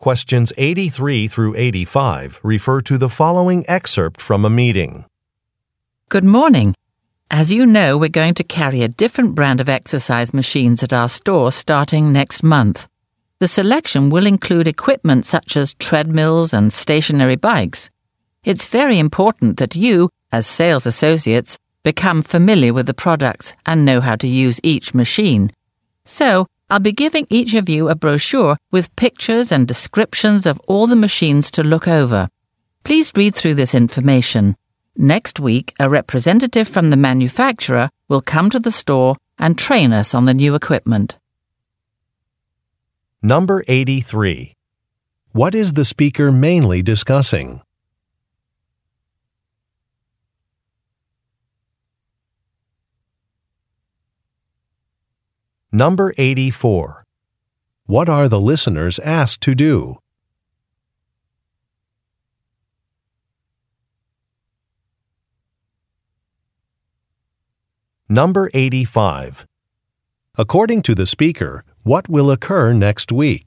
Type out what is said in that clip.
Questions 83 through 85 refer to the following excerpt from a meeting. Good morning. As you know, we're going to carry a different brand of exercise machines at our store starting next month. The selection will include equipment such as treadmills and stationary bikes. It's very important that you, as sales associates, become familiar with the products and know how to use each machine. So, I'll be giving each of you a brochure with pictures and descriptions of all the machines to look over. Please read through this information. Next week, a representative from the manufacturer will come to the store and train us on the new equipment. Number 83. What is the speaker mainly discussing? Number 84. What are the listeners asked to do? Number 85. According to the speaker, what will occur next week?